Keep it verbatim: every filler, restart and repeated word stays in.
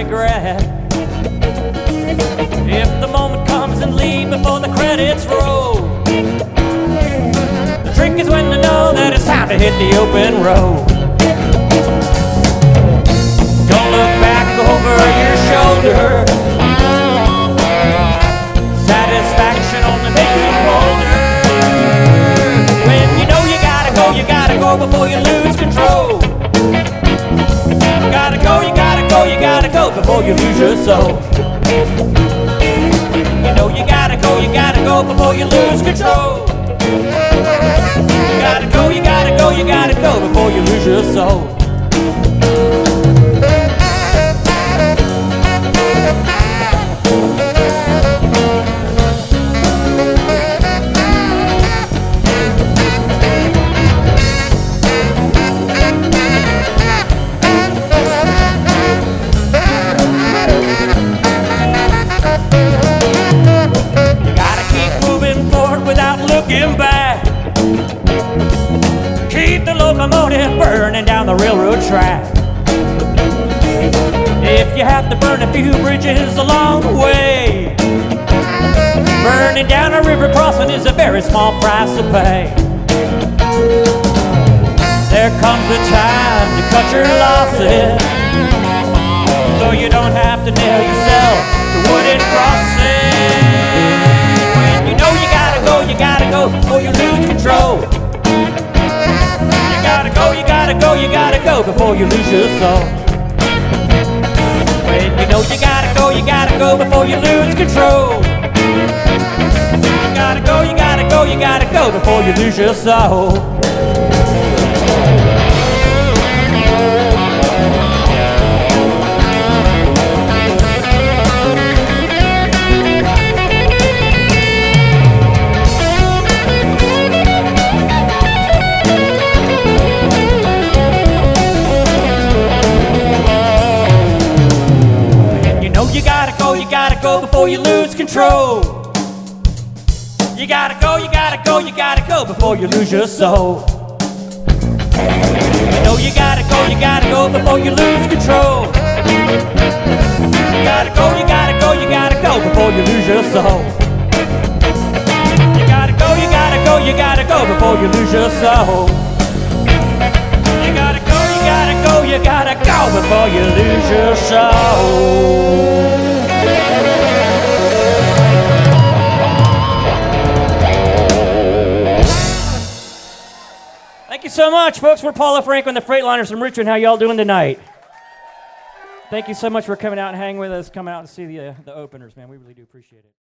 regret. If the moment comes and leave before the credits roll, the trick is when to know that it's time to hit the open road. Don't look back over your shoulder. Satisfaction only makes you older. When you know you gotta go, you gotta go before you lose control. Gotta go, you gotta go, you gotta go before you lose your soul. You know you gotta go, you gotta go before you lose control. You gotta go, you gotta go, you gotta go before you lose your soul. Looking back, keep the locomotive burning down the railroad track. If you have to burn a few bridges along the way, burning down a river crossing is a very small price to pay. There comes a time to cut your losses, so you don't have to nail yourself to wooden crosses. You gotta go before you lose control. You gotta go, you gotta go, you gotta go before you lose your soul. When you know you gotta go, you gotta go before you lose control. You gotta go, you gotta go, you gotta go before you lose your soul. You gotta go before you lose control. You gotta go, you gotta go, you gotta go before you lose your soul. You know you gotta go, you gotta go before you lose control. You gotta go, you gotta go, you gotta go before you lose your soul. You gotta go, you gotta go, you gotta go before you lose your soul. You gotta go, you gotta go, you gotta go before you lose your soul. Thank you so much, folks. We're Paula Franklin, the Freightliners from Richmond. How y'all doing tonight? Thank you so much for coming out and hanging with us, coming out and see the, uh, the openers, man. We really do appreciate it.